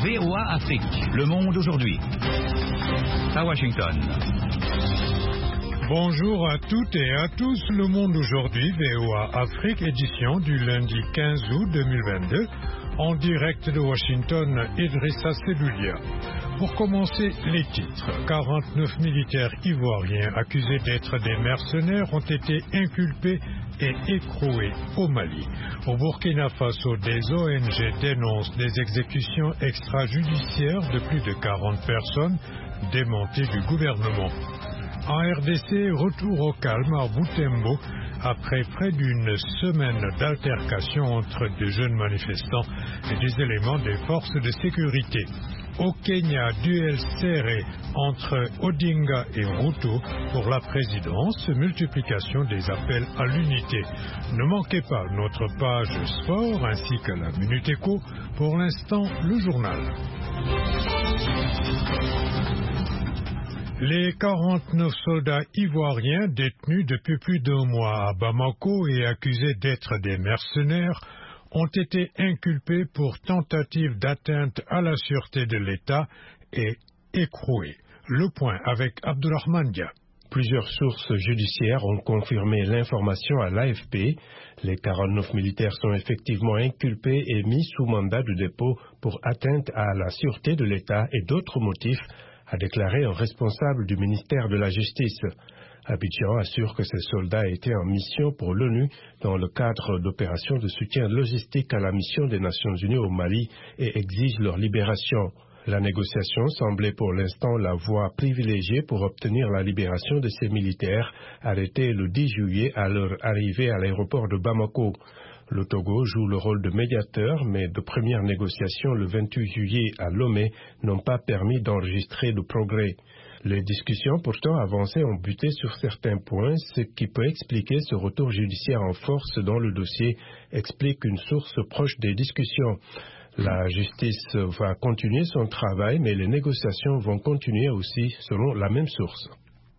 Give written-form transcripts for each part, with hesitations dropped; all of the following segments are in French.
VOA Afrique, le monde aujourd'hui. À Washington. Bonjour à toutes et à tous, le monde aujourd'hui, VOA Afrique, édition du lundi 15 août 2022, en direct de Washington, Idrissa Seloulia. Pour commencer, les titres. 49 militaires ivoiriens accusés d'être des mercenaires ont été inculpés et écroués au Mali. Au Burkina Faso, des ONG dénoncent des exécutions extrajudiciaires de plus de 40 personnes démentées du gouvernement. En RDC, retour au calme à Butembo après près d'une semaine d'altercation entre de jeunes manifestants et des éléments des forces de sécurité. Au Kenya, duel serré entre Odinga et Ruto pour la présidence, multiplication des appels à l'unité. Ne manquez pas notre page sport ainsi que la Minute Éco. Pour l'instant, le journal. Les 49 soldats ivoiriens détenus depuis plus d'un mois à Bamako et accusés d'être des mercenaires ont été inculpés pour tentative d'atteinte à la sûreté de l'État et écroués. Le point avec Abdourahmane Dia. Plusieurs sources judiciaires ont confirmé l'information à l'AFP. Les 49 militaires sont effectivement inculpés et mis sous mandat de dépôt pour atteinte à la sûreté de l'État et d'autres motifs, a déclaré un responsable du ministère de la Justice. Abidjan assure que ces soldats étaient en mission pour l'ONU dans le cadre d'opérations de soutien logistique à la mission des Nations Unies au Mali et exige leur libération. La négociation semblait pour l'instant la voie privilégiée pour obtenir la libération de ces militaires arrêtés le 10 juillet à leur arrivée à l'aéroport de Bamako. Le Togo joue le rôle de médiateur, mais de premières négociations le 28 juillet à Lomé n'ont pas permis d'enregistrer de progrès. Les discussions pourtant avancées ont buté sur certains points, ce qui peut expliquer ce retour judiciaire en force dans le dossier, explique une source proche des discussions. La justice va continuer son travail, mais les négociations vont continuer aussi, selon la même source.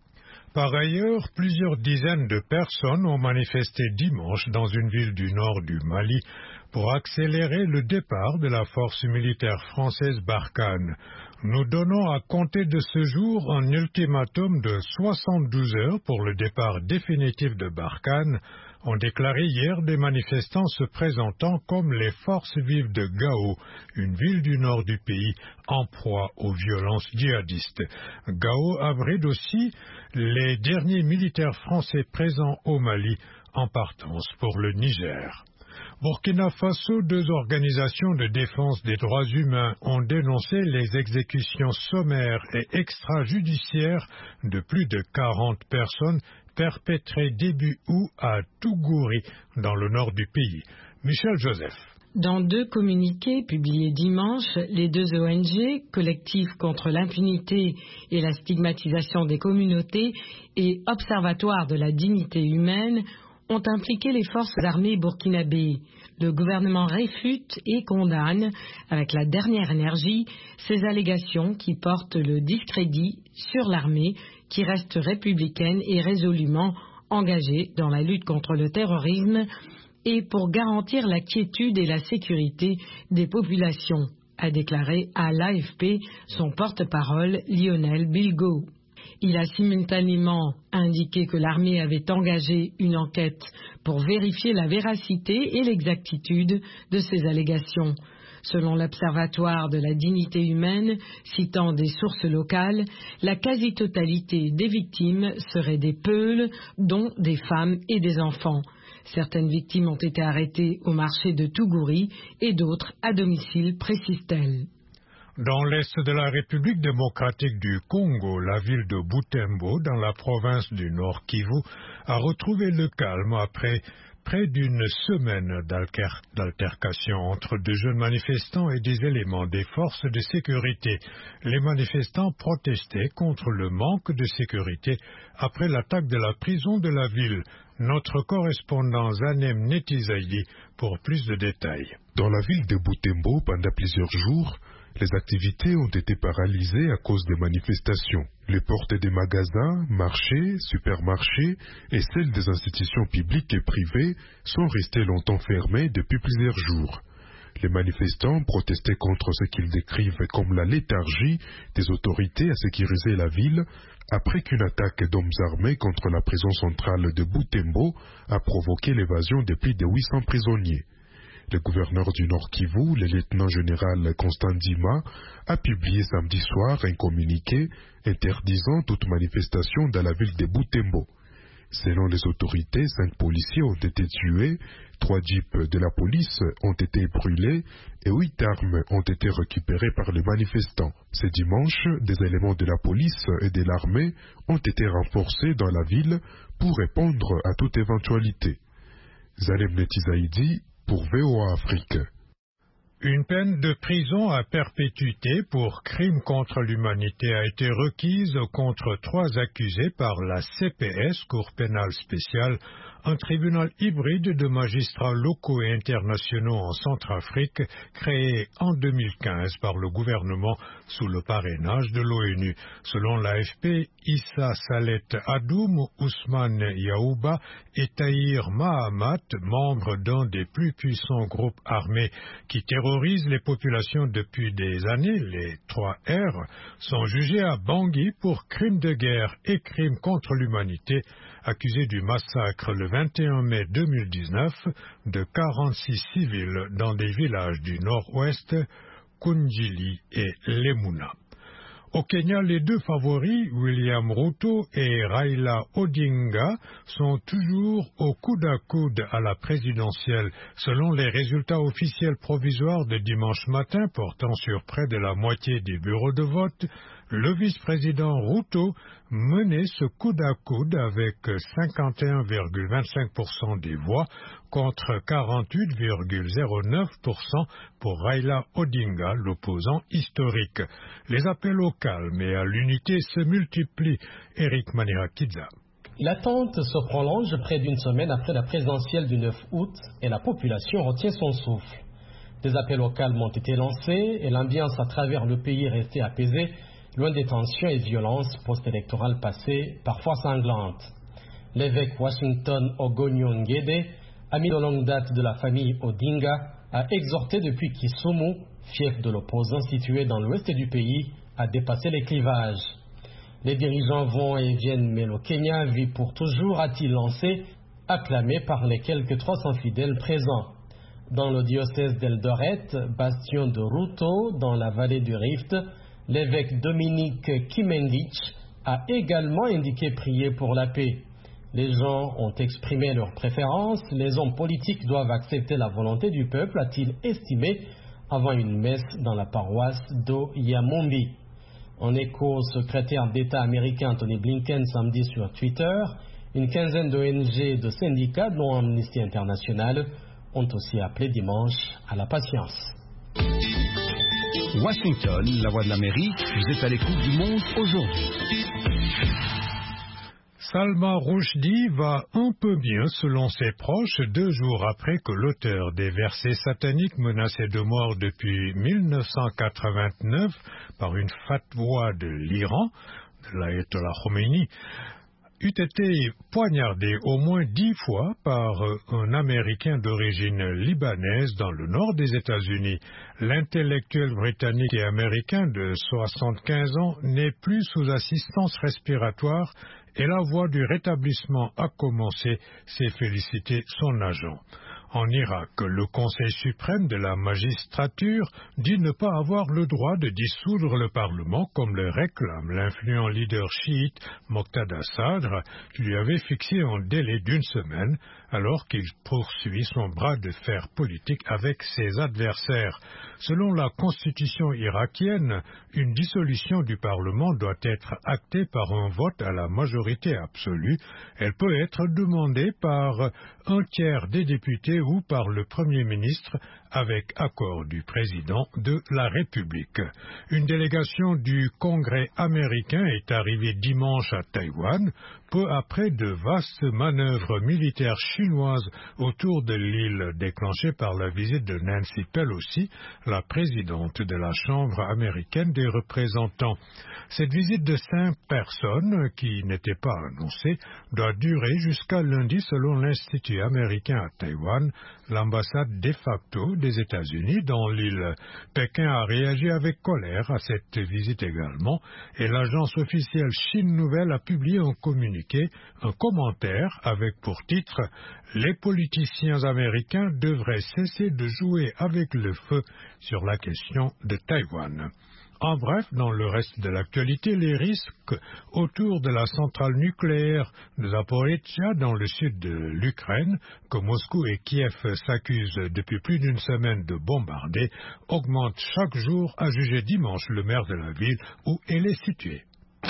Par ailleurs, plusieurs dizaines de personnes ont manifesté dimanche dans une ville du nord du Mali pour accélérer le départ de la force militaire française Barkhane. Nous donnons à compter de ce jour un ultimatum de 72 heures pour le départ définitif de Barkhane, ont déclaré hier des manifestants se présentant comme les forces vives de Gao, une ville du nord du pays en proie aux violences djihadistes. Gao abrite aussi les derniers militaires français présents au Mali en partance pour le Niger. Burkina Faso, deux organisations de défense des droits humains ont dénoncé les exécutions sommaires et extrajudiciaires de plus de 40 personnes perpétrées début août à Tougouri, dans le nord du pays. Michel Joseph. Dans deux communiqués publiés dimanche, les deux ONG, Collectif contre l'impunité et la stigmatisation des communautés et Observatoire de la dignité humaine, ont impliqué les forces armées burkinabées. Le gouvernement réfute et condamne, avec la dernière énergie, ces allégations qui portent le discrédit sur l'armée qui reste républicaine et résolument engagée dans la lutte contre le terrorisme et pour garantir la quiétude et la sécurité des populations, a déclaré à l'AFP son porte-parole Lionel Bilgo. Il a simultanément indiqué que l'armée avait engagé une enquête pour vérifier la véracité et l'exactitude de ces allégations. Selon l'Observatoire de la dignité humaine, citant des sources locales, la quasi-totalité des victimes seraient des Peuls, dont des femmes et des enfants. Certaines victimes ont été arrêtées au marché de Tougouri et d'autres à domicile, précise-t-elle. Dans l'est de la République démocratique du Congo, la ville de Butembo, dans la province du Nord Kivu, a retrouvé le calme après près d'une semaine d'altercation entre de jeunes manifestants et des éléments des forces de sécurité. Les manifestants protestaient contre le manque de sécurité après l'attaque de la prison de la ville. Notre correspondant Zanem Netizaidi pour plus de détails. Dans la ville de Butembo, pendant plusieurs jours, les activités ont été paralysées à cause des manifestations. Les portes des magasins, marchés, supermarchés et celles des institutions publiques et privées sont restées longtemps fermées depuis plusieurs jours. Les manifestants protestaient contre ce qu'ils décrivent comme la léthargie des autorités à sécuriser la ville après qu'une attaque d'hommes armés contre la prison centrale de Butembo a provoqué l'évasion de plus de 800 prisonniers. Le gouverneur du Nord Kivu, le lieutenant-général Constant Dima, a publié samedi soir un communiqué interdisant toute manifestation dans la ville de Butembo. Selon les autorités, 5 policiers ont été tués, 3 jeeps de la police ont été brûlés et 8 armes ont été récupérées par les manifestants. Ce dimanche, des éléments de la police et de l'armée ont été renforcés dans la ville pour répondre à toute éventualité. Zalem Netizaïdi pour VOA Afrique. Une peine de prison à perpétuité pour crime contre l'humanité a été requise contre 3 accusés par la CPS, Cour pénale spéciale, un tribunal hybride de magistrats locaux et internationaux en Centrafrique, créé en 2015 par le gouvernement sous le parrainage de l'ONU. Selon l'AFP, Issa Salet Adoum, Ousmane Yaouba et Tahir Mahamat, membres d'un des plus puissants groupes armés qui terrorisent les populations depuis des années, les 3R, sont jugés à Bangui pour crimes de guerre et crimes contre l'humanité, accusés du massacre le 21 mai 2019 de 46 civils dans des villages du nord-ouest, Kundjili et Lemuna. Au Kenya, les 2 favoris, William Ruto et Raila Odinga, sont toujours au coude à coude à la présidentielle, selon les résultats officiels provisoires de dimanche matin portant sur près de la moitié des bureaux de vote. Le vice-président Ruto menait ce coude à coude avec 51,25% des voix contre 48,09% pour Raila Odinga, l'opposant historique. Les appels au calme et à l'unité se multiplient. Eric Manirakidza. L'attente se prolonge près d'une semaine après la présidentielle du 9 août et la population retient son souffle. Des appels au calme ont été lancés et l'ambiance à travers le pays est restée apaisée, loin des tensions et violences post-électorales passées, parfois sanglantes. L'évêque Washington Ogonyo Ngede, ami de longue date de la famille Odinga, a exhorté depuis Kisumu, fief de l'opposant situé dans l'ouest du pays, à dépasser les clivages. Les dirigeants vont et viennent, mais le Kenya vit pour toujours, a-t-il lancé, acclamé par les quelques 300 fidèles présents. Dans le diocèse d'Eldoret, bastion de Ruto, dans la vallée du Rift, l'évêque Dominique Kimendich a également indiqué prier pour la paix. Les gens ont exprimé leurs préférences, les hommes politiques doivent accepter la volonté du peuple, a-t-il estimé avant une messe dans la paroisse d'Oyamombi. En écho au secrétaire d'État américain Tony Blinken samedi sur Twitter, une quinzaine d'ONG et de syndicats, dont Amnesty International, ont aussi appelé dimanche à la patience. Washington, la voix de l'Amérique, vous êtes à l'écoute du monde aujourd'hui. Salman Rushdie va un peu mieux selon ses proches 2 jours après que l'auteur des versets sataniques menacé de mort depuis 1989 par une fatwa de l'Iran, de l'Ayatollah Khomeini, eût été poignardé au moins 10 fois par un Américain d'origine libanaise dans le nord des États-Unis. L'intellectuel britannique et américain de 75 ans n'est plus sous assistance respiratoire et la voie du rétablissement a commencé, s'est félicité son agent. En Irak, le Conseil suprême de la magistrature dit ne pas avoir le droit de dissoudre le Parlement comme le réclame l'influent leader chiite Moqtada Sadr, qui lui avait fixé un délai d'1 semaine alors qu'il poursuit son bras de fer politique avec ses adversaires. Selon la constitution irakienne, une dissolution du Parlement doit être actée par un vote à la majorité absolue. Elle peut être demandée par 1/3 des députés ou par le Premier ministre avec accord du président de la République. Une délégation du Congrès américain est arrivée dimanche à Taïwan. peu après de vastes manœuvres militaires chinoises autour de l'île déclenchées par la visite de Nancy Pelosi, la présidente de la Chambre américaine des représentants. Cette visite de 5 personnes, qui n'était pas annoncée, doit durer jusqu'à lundi selon l'Institut américain à Taïwan, l'ambassade de facto des États-Unis dans l'île. Pékin a réagi avec colère à cette visite également, et l'agence officielle Chine Nouvelle a publié un communiqué, un commentaire avec pour titre « Les politiciens américains devraient cesser de jouer avec le feu sur la question de Taïwan ». En bref, dans le reste de l'actualité, les risques autour de la centrale nucléaire de Zaporizhzhia dans le sud de l'Ukraine, que Moscou et Kiev s'accusent depuis plus d'une semaine de bombarder, augmentent chaque jour, a jugé dimanche le maire de la ville où elle est située.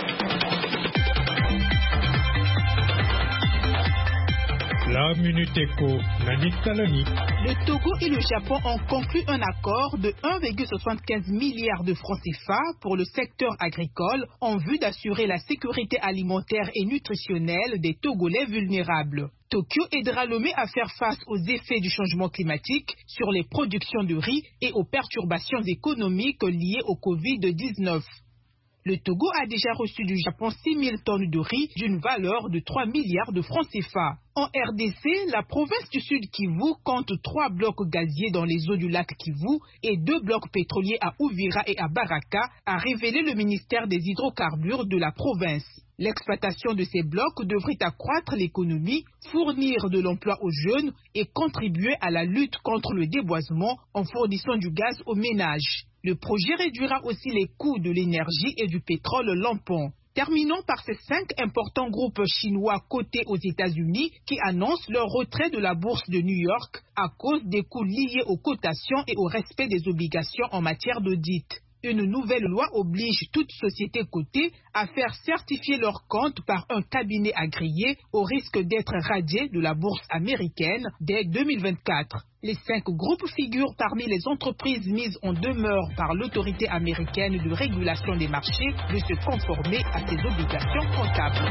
La Minute Éco, Nani Talani. Le Togo et le Japon ont conclu un accord de 1,75 milliard de francs CFA pour le secteur agricole en vue d'assurer la sécurité alimentaire et nutritionnelle des Togolais vulnérables. Tokyo aidera Lomé à faire face aux effets du changement climatique sur les productions de riz et aux perturbations économiques liées au Covid-19. Le Togo a déjà reçu du Japon 6 000 tonnes de riz d'une valeur de 3 milliards de francs CFA. En RDC, la province du Sud Kivu compte 3 blocs gaziers dans les eaux du lac Kivu et 2 blocs pétroliers à Ouvira et à Baraka, a révélé le ministère des hydrocarbures de la province. L'exploitation de ces blocs devrait accroître l'économie, fournir de l'emploi aux jeunes et contribuer à la lutte contre le déboisement en fournissant du gaz aux ménages. Le projet réduira aussi les coûts de l'énergie et du pétrole lampant. Terminons par ces 5 importants groupes chinois cotés aux États-Unis qui annoncent leur retrait de la bourse de New York à cause des coûts liés aux cotations et au respect des obligations en matière d'audit. Une nouvelle loi oblige toute société cotée à faire certifier leurs comptes par un cabinet agréé au risque d'être radiés de la bourse américaine dès 2024. Les 5 groupes figurent parmi les entreprises mises en demeure par l'autorité américaine de régulation des marchés de se conformer à ses obligations comptables.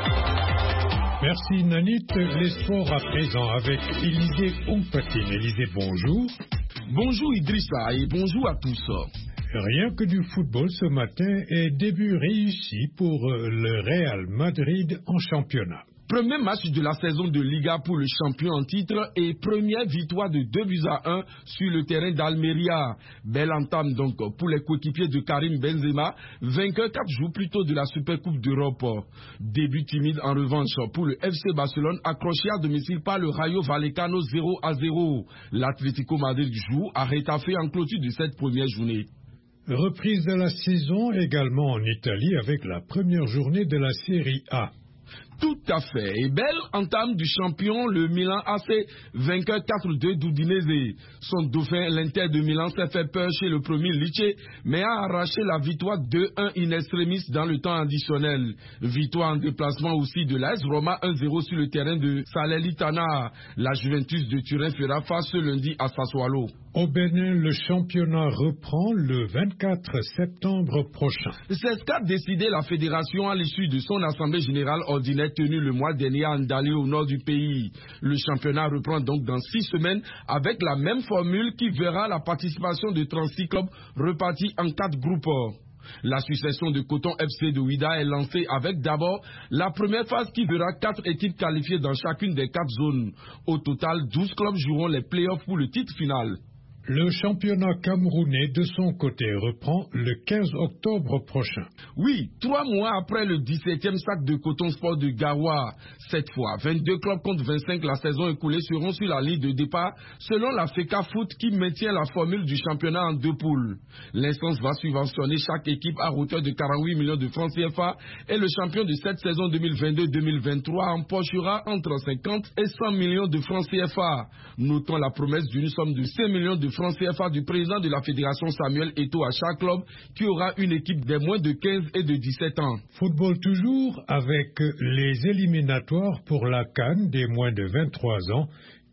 Merci Nanit. Les sports à présent avec Élisée Ompatine. Élisée, bonjour. Bonjour Idrissa et bonjour à tous. Rien que du football ce matin et début réussi pour le Real Madrid en championnat. Premier match de la saison de Liga pour le champion en titre et première victoire de 2-1 sur le terrain d'Almeria. Belle entame donc pour les coéquipiers de Karim Benzema, vainqueur 4 jours plus tôt de la Supercoupe d'Europe. Début timide en revanche pour le FC Barcelone accroché à domicile par le Rayo Vallecano 0-0. L'Atlético Madrid joue à Retafe en clôture de cette première journée. Reprise de la saison également en Italie avec la première journée de la Serie A. Tout à fait. Et belle entame du champion, le Milan AC, vainqueur 4-2 d'Udinese. Son dauphin, l'Inter de Milan, s'est fait peur chez le premier Lecce, mais a arraché la victoire 2-1 in extremis dans le temps additionnel. Victoire en déplacement aussi de l'AS Roma 1-0 sur le terrain de Salernitana. La Juventus de Turin fera face ce lundi à Sassuolo. Au Bénin, le championnat reprend le 24 septembre prochain. C'est ce qu'a décidé la fédération à l'issue de son assemblée générale ordinaire tenue le mois dernier à Ndali au nord du pays. Le championnat reprend donc dans 6 semaines avec la même formule qui verra la participation de 36 clubs repartis en 4 groupes. La succession de Coton FC de Ouida est lancée avec d'abord la première phase qui verra 4 équipes qualifiées dans chacune des 4 zones. Au total, 12 clubs joueront les playoffs pour le titre final. Le championnat camerounais, de son côté, reprend le 15 octobre prochain. Oui, 3 mois après le 17e sac de coton sport de Gawa. Cette fois, 22 clubs contre 25 la saison écoulée seront sur la ligne de départ, selon la FECA Foot qui maintient la formule du championnat en 2 poules. L'instance va subventionner chaque équipe à hauteur de 48 millions de francs CFA et le champion de cette saison 2022-2023 empochera entre 50 et 100 millions de francs CFA. Notons la promesse d'une somme de 5 millions de francs CFA du président de la fédération Samuel Eto'o à chaque club qui aura une équipe des moins de 15 et de 17 ans. Football toujours avec les éliminatoires pour la CAN des moins de 23 ans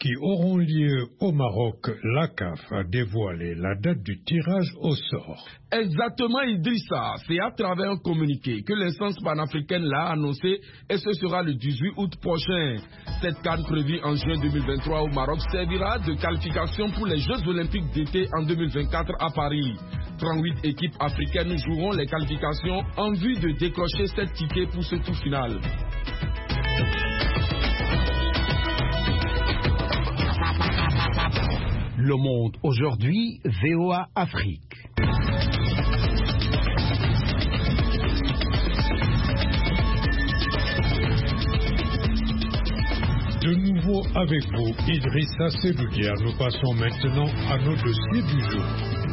qui auront lieu au Maroc, la CAF a dévoilé la date du tirage au sort. Exactement, Idrissa. C'est à travers un communiqué que l'instance panafricaine l'a annoncé et ce sera le 18 août prochain. Cette CAN prévue en juin 2023 au Maroc servira de qualification pour les Jeux Olympiques d'été en 2024 à Paris. 38 équipes africaines joueront les qualifications en vue de décrocher 7 tickets pour ce tour final. Le Monde aujourd'hui, VOA Afrique. De nouveau avec vous, Idrissa Seloudia. Nous passons maintenant à nos dossiers du jour.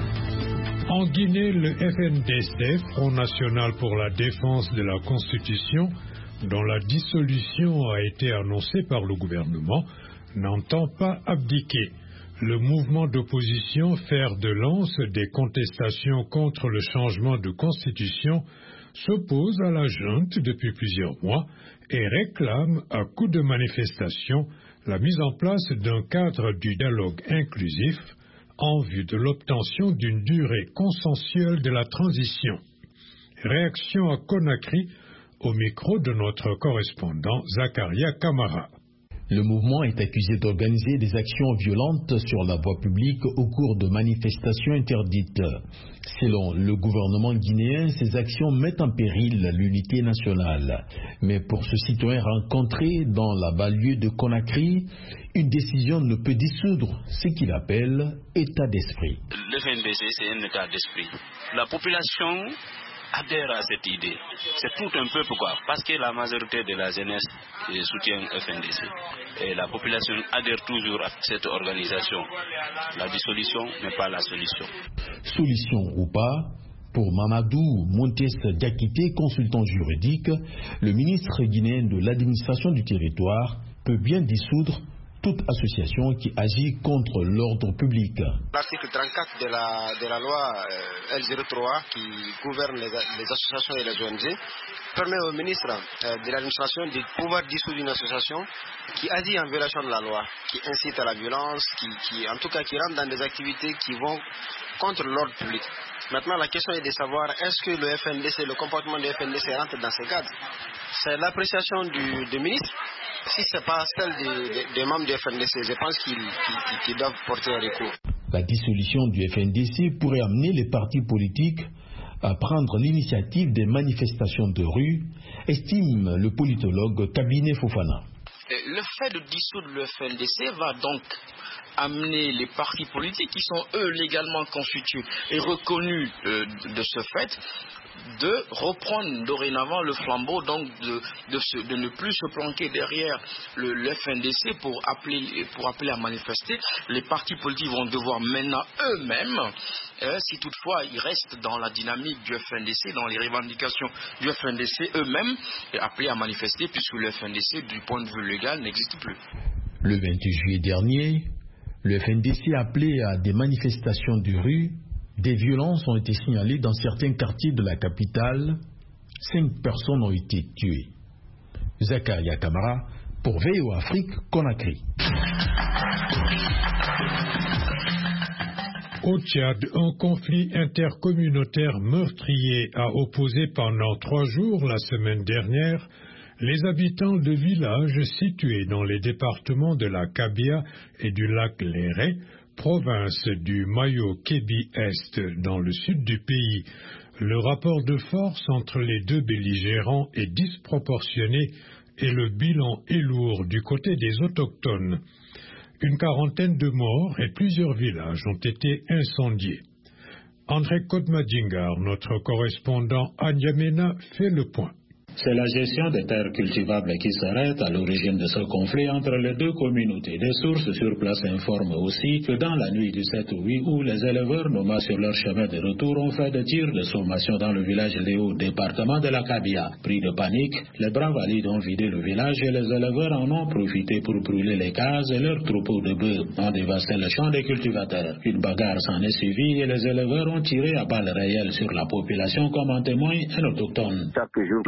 En Guinée, le FNDC, Front National pour la Défense de la Constitution, dont la dissolution a été annoncée par le gouvernement, n'entend pas abdiquer. Le mouvement d'opposition fer de lance des contestations contre le changement de constitution s'oppose à la junte depuis plusieurs mois et réclame à coup de manifestation la mise en place d'un cadre du dialogue inclusif en vue de l'obtention d'une durée consensuelle de la transition. Réaction à Conakry au micro de notre correspondant Zakaria Kamara. Le mouvement est accusé d'organiser des actions violentes sur la voie publique au cours de manifestations interdites. Selon le gouvernement guinéen, ces actions mettent en péril l'unité nationale. Mais pour ce citoyen rencontré dans la banlieue de Conakry, une décision ne peut dissoudre ce qu'il appelle état d'esprit. Le FNDC, c'est un état d'esprit. La population adhère à cette idée. C'est tout un peu pourquoi. Parce que la majorité de la jeunesse soutient FNDC. Et la population adhère toujours à cette organisation. La dissolution n'est pas la solution. Solution ou pas, pour Mamadou Montes Diakité, consultant juridique, le ministre guinéen de l'administration du territoire peut bien dissoudre toute association qui agit contre l'ordre public. L'article 34 de la loi L03 qui gouverne les associations et les ONG permet au ministre de l'administration de pouvoir dissoudre une association qui agit en violation de la loi, qui incite à la violence, qui rentre dans des activités qui vont contre l'ordre public. Maintenant, la question est de savoir est-ce que le FNDC, le comportement du FNDC rentre dans ce cadre. C'est l'appréciation du ministre. Si ce n'est pas celle des membres du FNDC, je pense qu'ils doivent porter un recours. La dissolution du FNDC pourrait amener les partis politiques à prendre l'initiative des manifestations de rue, estime le politologue Kabinet Fofana. Le fait de dissoudre le FNDC va donc amener les partis politiques qui sont eux légalement constitués et reconnus de ce fait de reprendre dorénavant le flambeau, donc de ne plus se planquer derrière le FNDC pour appeler à manifester. Les partis politiques vont devoir maintenant eux-mêmes, si toutefois ils restent dans la dynamique du FNDC, dans les revendications du FNDC eux-mêmes, appeler à manifester puisque le FNDC du point de vue légal n'existe plus. Le 28 juillet dernier, le FNDC a appelé à des manifestations de rue. Des violences ont été signalées dans certains quartiers de la capitale. 5 personnes ont été tuées. Zakaria Kamara pour VOA Afrique, Conakry. Au Tchad, un conflit intercommunautaire meurtrier a opposé pendant 3 jours la semaine dernière les habitants de villages situés dans les départements de la Kabia et du lac Léré, province du Mayo-Kébi-Est dans le sud du pays. Le rapport de force entre les deux belligérants est disproportionné et le bilan est lourd du côté des autochtones. Une quarantaine de morts et plusieurs villages ont été incendiés. André Kodmadjingar, notre correspondant à N'Djamena, fait le point. C'est la gestion des terres cultivables qui s'arrête à l'origine de ce conflit entre les deux communautés. Des sources sur place informent aussi que dans la nuit du 7 au 8 août, les éleveurs nommés sur leur chemin de retour ont fait des tirs de sommation dans le village Léo, département de la Kabia. Pris de panique, les bras valides ont vidé le village et les éleveurs en ont profité pour brûler les cases et leurs troupeaux de bœufs ont dévasté le champ des cultivateurs. Une bagarre s'en est suivie et les éleveurs ont tiré à balles réelles sur la population comme en témoigne un autochtone. Chaque jour, les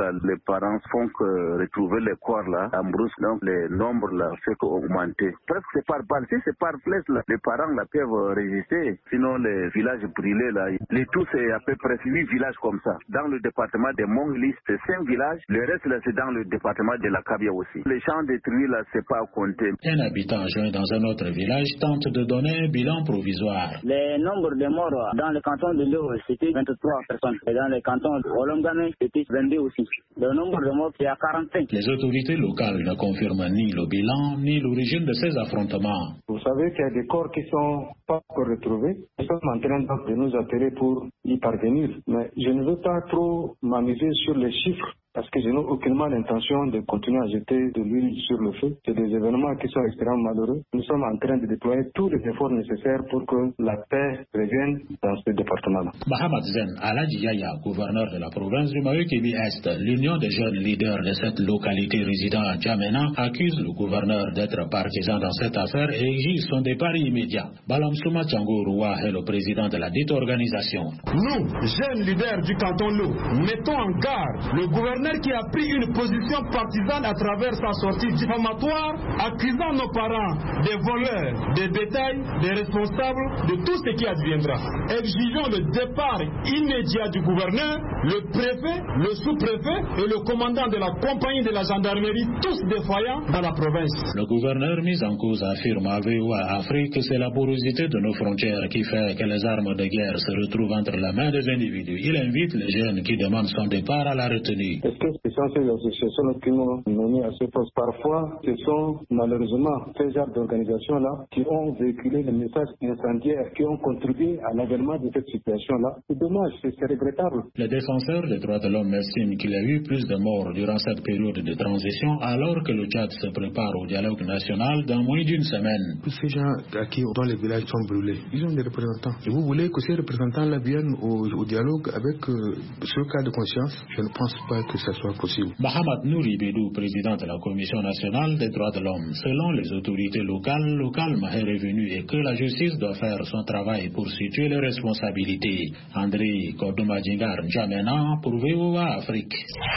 parents font que retrouver les corps là, en brousse, donc les nombres là fait qu'augmenter. Presque c'est par balle, si c'est par flèche là, les parents là peuvent résister. Sinon les villages brûlés là, les tout c'est à peu près 8 villages comme ça. Dans le département de Monglis, c'est 5 villages, le reste là c'est dans le département de la Kabia aussi. Les champs détruits là, c'est pas à compter. Un habitant joint dans un autre village tente de donner un bilan provisoire. Le nombre de morts dans le canton de Léo, c'était 23 personnes. Et dans le canton de Olongame, c'était 22 aussi. Le nombre de morts, c'est à 45. Les autorités locales ne confirment ni le bilan, ni l'origine de ces affrontements. Vous savez qu'il y a des corps qui ne sont pas encore retrouvés. Nous sommes en train de nous appeler pour y parvenir. Mais je ne veux pas trop m'amuser sur les chiffres, parce que je n'ai aucunement l'intention de continuer à jeter de l'huile sur le feu. C'est des événements qui sont extrêmement malheureux. Nous sommes en train de déployer tous les efforts nécessaires pour que la paix revienne dans ce département-là. Mohamed Zen Aladji Yaya, gouverneur de la province du Mayo-Kébi-Est, l'union des jeunes leaders de cette localité résidant à Djamena, accuse le gouverneur d'être partisan dans cette affaire et exige son départ immédiat. Balamsouma Tchangoroua est le président de la dite organisation. Nous, jeunes leaders du canton Lou, mettons en garde le gouverneur qui a pris une position partisane à travers sa sortie diffamatoire, accusant nos parents des voleurs, des bétails, des responsables de tout ce qui adviendra. Exigeons le départ immédiat du gouverneur, le préfet, le sous-préfet et le commandant de la compagnie de la gendarmerie, tous défaillants dans la province. Le gouverneur mis en cause affirme à VOA Afrique que c'est la porosité de nos frontières qui fait que les armes de guerre se retrouvent entre la main des individus. Il invite les jeunes qui demandent son départ à la retenue. Est-ce que ce sont ces associations qui m'ont mené à ce poste? Parfois, ce sont malheureusement ces genres d'organisations-là qui ont véhiculé les messages incendiaires, qui ont contribué à l'avènement de cette situation-là. C'est dommage, c'est regrettable. Le défenseur des droits de l'homme estime qu'il y a eu plus de morts durant cette période de transition alors que le Tchad se prépare au dialogue national dans moins d'une semaine. Tous ces gens dont les villages sont brûlés, ils ont des représentants. Et vous voulez que ces représentants-là viennent au dialogue avec ce cas de conscience? Je ne pense pas que ça soit possible. Mohamed Nouri Bédou, président de la Commission nationale des droits de l'homme. Selon les autorités locales, le calme est revenu et que la justice doit faire son travail pour situer les responsabilités. André Kodomadjingar N'Djamena pour VOA Afrique.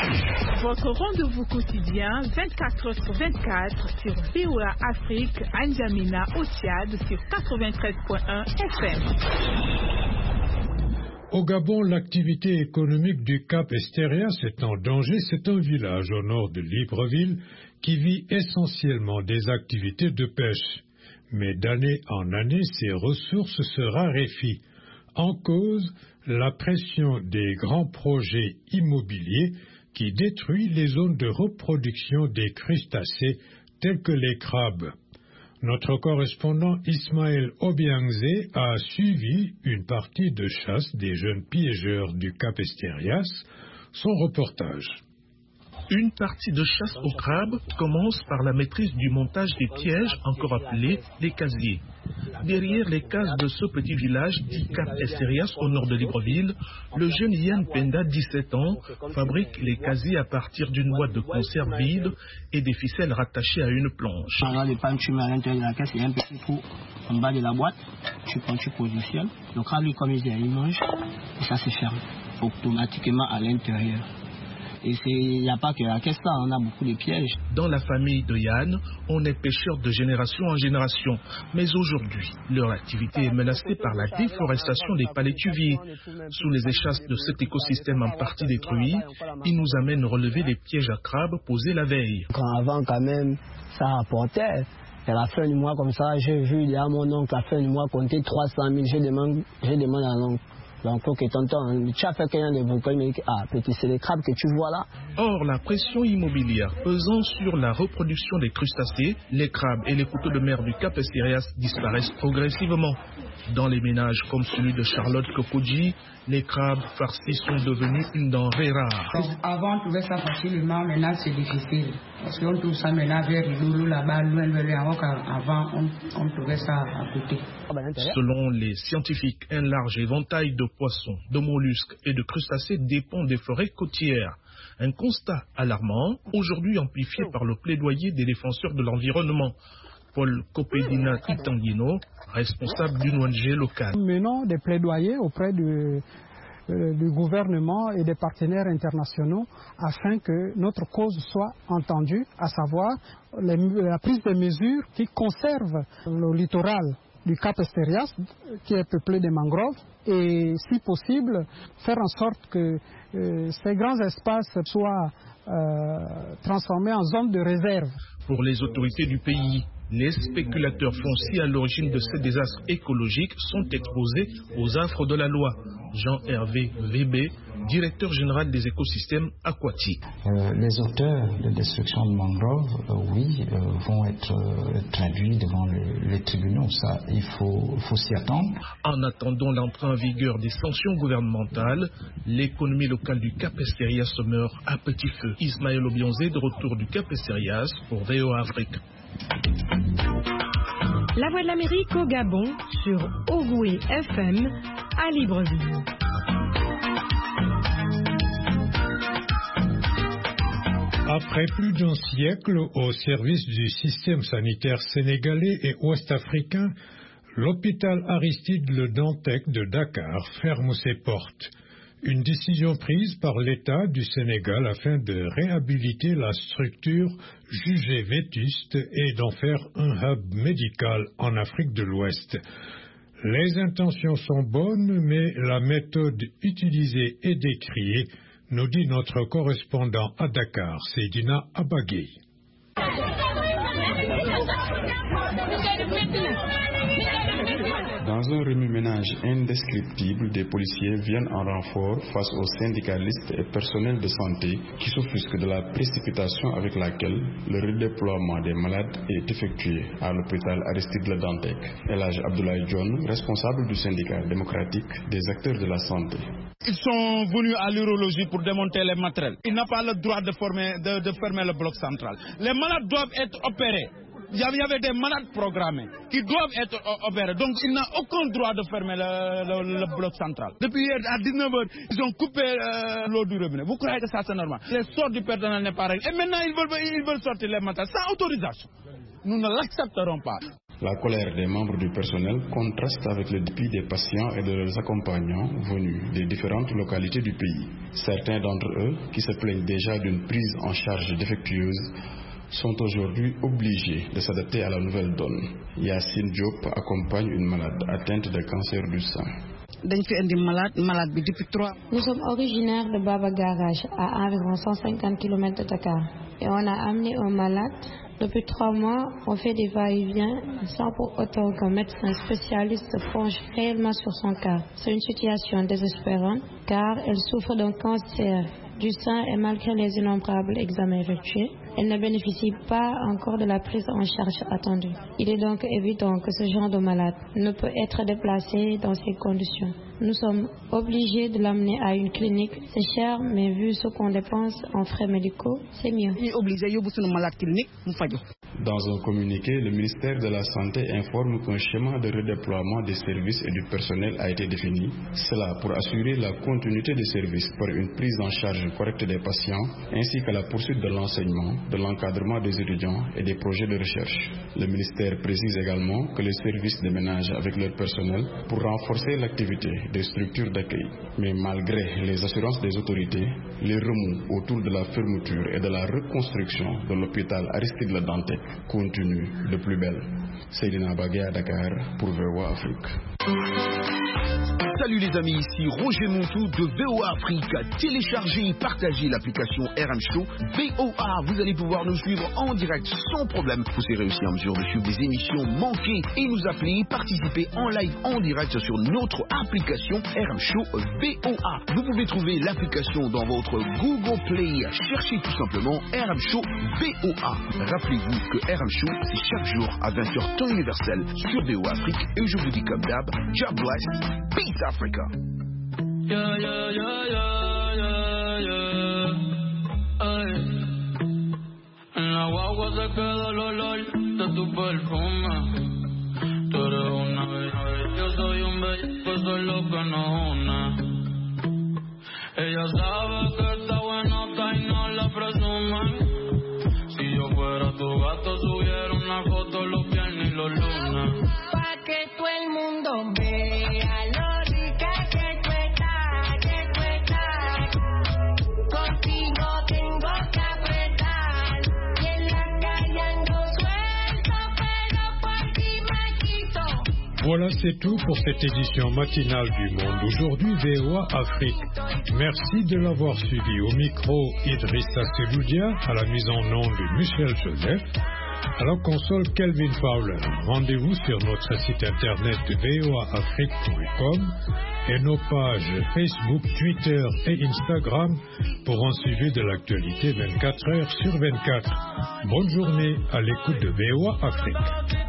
Votre rendez-vous quotidien 24h/24 sur VOA Afrique, à N'Djamena au Tchad sur 93.1 FM. Au Gabon, l'activité économique du Cap Esterias est en danger. C'est un village au nord de Libreville qui vit essentiellement des activités de pêche. Mais d'année en année, ses ressources se raréfient. En cause, la pression des grands projets immobiliers qui détruisent les zones de reproduction des crustacés tels que les crabes. Notre correspondant Ismaël Obiangze a suivi une partie de chasse des jeunes piégeurs du Cap Esterias. Son reportage. Une partie de chasse aux crabes commence par la maîtrise du montage des pièges, encore appelés les casiers. Derrière les cases de ce petit village dit Cap Esterias au nord de Libreville, le jeune Yann Penda, 17 ans, fabrique les casiers à partir d'une boîte de conserve vide et des ficelles rattachées à une planche. Alors les pannes, tu mets à l'intérieur de la caisse, il y a un petit trou en bas de la boîte, tu positionnes. Le crabe, lui, comme il mange, et ça se ferme automatiquement à l'intérieur. Et il n'y a pas que la caisse là, on a beaucoup de pièges. Dans la famille de Yann, on est pêcheurs de génération en génération. Mais aujourd'hui, leur activité est menacée par la déforestation des palétuviers. Sous les échasses de cet écosystème en partie détruit, ils nous amènent à relever les pièges à crabes posés la veille. Avant, quand même, ça rapportait. Et à la fin du mois, comme ça, j'ai vu à mon oncle, à la fin du mois, compter 300 000. Je demande à l'oncle. Donc, ok, tonton, tu as fait quelqu'un de vos collègues, il me dit, ah, petit, c'est les crabes que tu vois là. Or, la pression immobilière pesant sur la reproduction des crustacés, les crabes et les couteaux de mer du Cap Esterias disparaissent progressivement. Dans les ménages comme celui de Charlotte Kokodji, les crabes farcis sont devenus une denrée rare. Avant, on trouvait ça facilement, maintenant c'est difficile. Parce qu'on trouve ça maintenant vers Ridoulou, là-bas, loin de là. Avant, on trouvait ça à côté. Selon les scientifiques, un large éventail de poissons, de mollusques et de crustacés dépend des forêts côtières. Un constat alarmant, aujourd'hui amplifié par le plaidoyer des défenseurs de l'environnement. Paul Kopedina Itanguino, responsable d'une ONG locale. Nous menons des plaidoyers auprès du gouvernement et des partenaires internationaux afin que notre cause soit entendue, à savoir la prise de mesures qui conservent le littoral du Cap Esterias, qui est peuplé de mangroves, et si possible, faire en sorte que ces grands espaces soient transformés en zones de réserve. Pour les autorités du pays, les spéculateurs fonciers à l'origine de ces désastres écologiques sont exposés aux affres de la loi. Jean-Hervé Vébé, directeur général des écosystèmes aquatiques. Les auteurs de destruction de mangroves, vont être traduits devant les tribunaux. Ça, il faut s'y attendre. En attendant l'entrée en vigueur des sanctions gouvernementales, l'économie locale du Cap Esterias se meurt à petit feu. Ismaël Obionzé, de retour du Cap Esterias pour VOA Afrique. La Voix de l'Amérique au Gabon sur Ogoué FM à Libreville. Après plus d'un siècle au service du système sanitaire sénégalais et ouest-africain, l'hôpital Aristide Le Dantec de Dakar ferme ses portes. Une décision prise par l'État du Sénégal afin de réhabiliter la structure jugée vétuste et d'en faire un hub médical en Afrique de l'Ouest. Les intentions sont bonnes, mais la méthode utilisée est décriée, nous dit notre correspondant à Dakar, Seydina Abagay. Dans un remue-ménage indescriptible, des policiers viennent en renfort face aux syndicalistes et personnels de santé qui s'offusquent de la précipitation avec laquelle le redéploiement des malades est effectué à l'hôpital Aristide Le Dantec. Elhadj Abdoulaye John, responsable du syndicat démocratique des acteurs de la santé. Ils sont venus à l'urologie pour démonter les matériels. Il n'a pas le droit de fermer le bloc central. Les malades doivent être opérés. Il y avait des malades programmés qui doivent être opérés. Donc il n'a aucun droit de fermer le bloc central. Depuis hier à 19h, ils ont coupé l'eau du robinet. Vous croyez que ça c'est normal? Les sorts du personnel n'est pas réglé. Et maintenant ils veulent sortir les matériels sans autorisation. Nous ne l'accepterons pas. La colère des membres du personnel contraste avec le dépit des patients et de leurs accompagnants venus des différentes localités du pays. Certains d'entre eux, qui se plaignent déjà d'une prise en charge défectueuse, sont aujourd'hui obligés de s'adapter à la nouvelle donne. Yacine Diop accompagne une malade atteinte de cancer du sein. Nous sommes originaires de Baba Garage, à environ 150 km de Dakar. Et on a amené un malade. Depuis 3 mois, on fait des va-et-vient sans pour autant qu'un médecin spécialiste se penche réellement sur son cas. C'est une situation désespérante car elle souffre d'un cancer du sein et malgré les innombrables examens effectués, elle ne bénéficie pas encore de la prise en charge attendue. Il est donc évident que ce genre de malade ne peut être déplacé dans ces conditions. Nous sommes obligés de l'amener à une clinique. C'est cher, mais vu ce qu'on dépense en frais médicaux, c'est mieux. Dans un communiqué, le ministère de la Santé informe qu'un schéma de redéploiement des services et du personnel a été défini. Cela pour assurer la continuité des services par une prise en charge correcte des patients, ainsi qu'à la poursuite de l'enseignement, de l'encadrement des étudiants et des projets de recherche. Le ministère précise également que les services déménagent avec leur personnel pour renforcer l'activité des structures d'accueil. Mais malgré les assurances des autorités, les remous autour de la fermeture et de la reconstruction de l'hôpital Aristide Le Dantec continuent de plus belle. Seydina Abagay à Dakar pour VOA Afrique. Salut les amis, ici Roger Montou de VOA Afrique. Téléchargez et partagez l'application RM Show VOA. Vous allez pouvoir nous suivre en direct sans problème. Vous serez aussi en mesure de suivre des émissions manquées et nous appeler, participer en live en direct sur notre application RM Show VOA. Vous pouvez trouver l'application dans votre Google Play. Cherchez tout simplement RM Show VOA. Rappelez-vous que RM Show, c'est chaque jour à 20h temps universel sur VOA Afrique. Et je vous dis comme d'hab, God bless, peace Africa. Yeah, yeah, yeah, yeah, yeah, yeah. Ay. En la guagua se queda el olor de tu perfume. Tú eres una bella, yo soy un bello, pues soy lo que nos une. Ella sabe que está buenota y no la presume. Si yo fuera tu gato, subiera una foto los viernes y los lunes. Pa' que todo el mundo vea lo rica que tú estás, que Voilà, c'est tout pour cette édition matinale du Monde aujourd'hui VOA Afrique. Merci de l'avoir suivi. Au micro, Idrissa Seloudia, à la mise en onde de Michel Joseph, à la console Kelvin Fowler. Rendez-vous sur notre site internet voaafrique.com et nos pages Facebook, Twitter et Instagram pour un suivi de l'actualité 24 heures sur 24. Bonne journée à l'écoute de VOA Afrique.